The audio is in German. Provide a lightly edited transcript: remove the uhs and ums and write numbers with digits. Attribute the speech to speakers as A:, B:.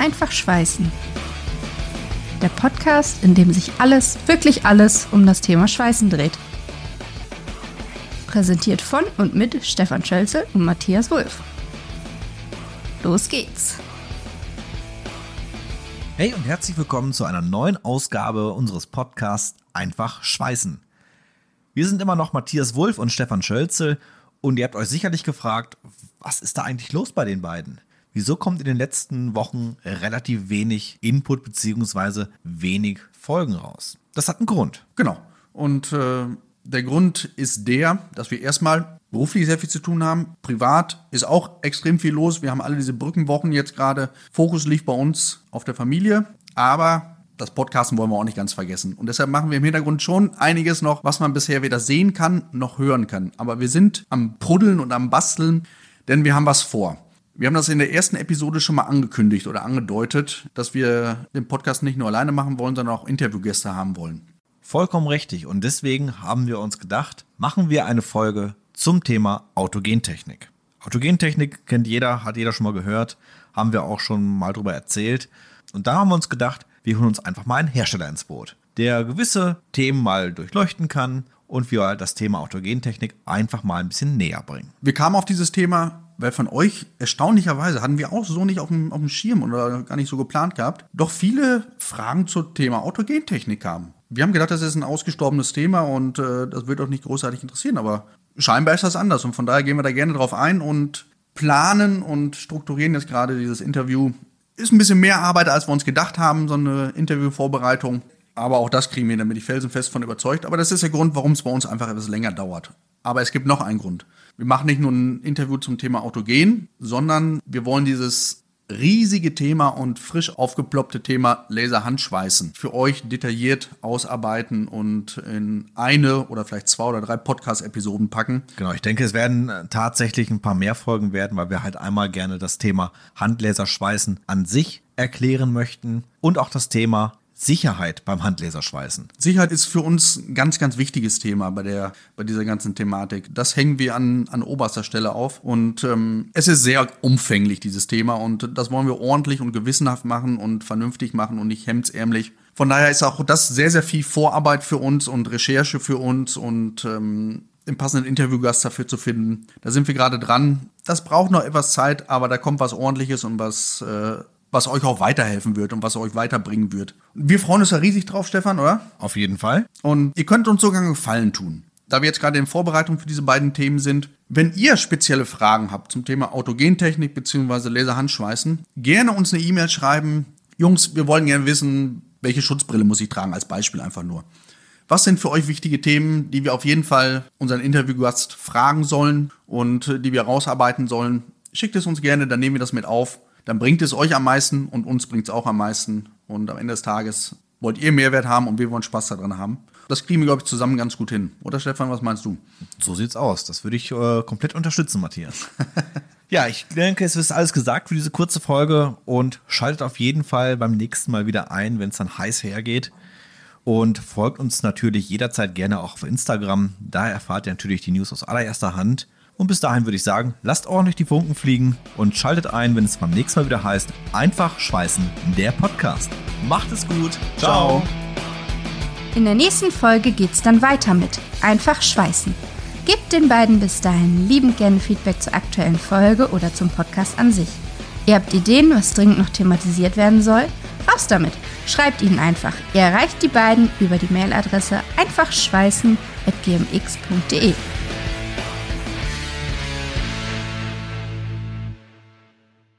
A: Einfach Schweißen. Der Podcast, in dem sich alles, wirklich alles um das Thema Schweißen dreht. Präsentiert von und mit Stefan Schölzel und Matthias Wulff. Los geht's!
B: Hey und herzlich willkommen zu einer neuen Ausgabe unseres Podcasts Einfach Schweißen. Wir sind immer noch Matthias Wulff und Stefan Schölzel und ihr habt euch sicherlich gefragt, was ist da eigentlich los bei den beiden? Wieso kommt in den letzten Wochen relativ wenig Input bzw. wenig Folgen raus? Das hat einen Grund.
C: Genau. Und der Grund ist der, dass wir erstmal beruflich sehr viel zu tun haben. Privat ist auch extrem viel los. Wir haben alle diese Brückenwochen jetzt gerade. Fokus liegt bei uns auf der Familie. Aber das Podcasten wollen wir auch nicht ganz vergessen. Und deshalb machen wir im Hintergrund schon einiges noch, was man bisher weder sehen kann noch hören kann. Aber wir sind am Pruddeln und am Basteln, denn wir haben was vor. Wir haben das in der ersten Episode schon mal angekündigt oder angedeutet, dass wir den Podcast nicht nur alleine machen wollen, sondern auch Interviewgäste haben wollen.
B: Vollkommen richtig. Und deswegen haben wir uns gedacht, machen wir eine Folge zum Thema Autogentechnik. Autogentechnik kennt jeder, hat jeder schon mal gehört, haben wir auch schon mal drüber erzählt. Und da haben wir uns gedacht, wir holen uns einfach mal einen Hersteller ins Boot, der gewisse Themen mal durchleuchten kann und wir das Thema Autogentechnik einfach mal ein bisschen näher bringen.
C: Wir kamen auf dieses Thema, weil von euch erstaunlicherweise hatten wir auch so nicht auf dem Schirm oder gar nicht so geplant gehabt, doch viele Fragen zum Thema Autogentechnik kamen. Wir haben gedacht, das ist ein ausgestorbenes Thema und das wird euch nicht großartig interessieren, aber scheinbar ist das anders und von daher gehen wir da gerne drauf ein und planen und strukturieren jetzt gerade dieses Interview. Ist ein bisschen mehr Arbeit, als wir uns gedacht haben, so eine Interviewvorbereitung, aber auch das kriegen wir, da bin ich felsenfest von überzeugt. Aber das ist der Grund, warum es bei uns einfach etwas länger dauert. Aber es gibt noch einen Grund. Wir machen nicht nur ein Interview zum Thema Autogen, sondern wir wollen dieses riesige Thema und frisch aufgeploppte Thema Laserhandschweißen für euch detailliert ausarbeiten und in eine oder vielleicht 2 oder 3 Podcast-Episoden packen.
B: Genau, ich denke, es werden tatsächlich ein paar mehr Folgen werden, weil wir halt einmal gerne das Thema Handlaserschweißen an sich erklären möchten und auch das Thema Sicherheit beim Handlaserschweißen.
C: Sicherheit ist für uns ein ganz, ganz wichtiges Thema bei dieser ganzen Thematik. Das hängen wir an oberster Stelle auf und es ist sehr umfänglich, dieses Thema, und das wollen wir ordentlich und gewissenhaft machen und vernünftig machen und nicht hemdsärmlich. Von daher ist auch das sehr, sehr viel Vorarbeit für uns und Recherche für uns und den passenden Interviewgast dafür zu finden. Da sind wir gerade dran. Das braucht noch etwas Zeit, aber da kommt was Ordentliches und was euch auch weiterhelfen wird und was euch weiterbringen wird. Wir freuen uns da riesig drauf, Stefan, oder?
B: Auf jeden Fall.
C: Und ihr könnt uns sogar einen Gefallen tun. Da wir jetzt gerade in Vorbereitung für diese beiden Themen sind, wenn ihr spezielle Fragen habt zum Thema Autogentechnik bzw. Laserhandschweißen, gerne uns eine E-Mail schreiben. Jungs, wir wollen gerne wissen, welche Schutzbrille muss ich tragen, als Beispiel einfach nur. Was sind für euch wichtige Themen, die wir auf jeden Fall unseren Interviewgast fragen sollen und die wir rausarbeiten sollen? Schickt es uns gerne, dann nehmen wir das mit auf. Dann bringt es euch am meisten und uns bringt es auch am meisten. Und am Ende des Tages wollt ihr Mehrwert haben und wir wollen Spaß daran haben. Das kriegen wir, glaube ich, zusammen ganz gut hin. Oder Stefan, was meinst du?
B: So sieht's aus. Das würde ich komplett unterstützen, Matthias. Ja, ich denke, es ist alles gesagt für diese kurze Folge und schaltet auf jeden Fall beim nächsten Mal wieder ein, wenn es dann heiß hergeht. Und folgt uns natürlich jederzeit gerne auch auf Instagram. Da erfahrt ihr natürlich die News aus allererster Hand. Und bis dahin würde ich sagen, lasst ordentlich die Funken fliegen und schaltet ein, wenn es beim nächsten Mal wieder heißt, Einfach Schweißen, der Podcast. Macht es gut. Ciao.
A: In der nächsten Folge geht's dann weiter mit Einfach Schweißen. Gebt den beiden bis dahin liebend gerne Feedback zur aktuellen Folge oder zum Podcast an sich. Ihr habt Ideen, was dringend noch thematisiert werden soll? Raus damit! Schreibt ihnen einfach. Ihr erreicht die beiden über die Mailadresse einfachschweißen@gmx.de.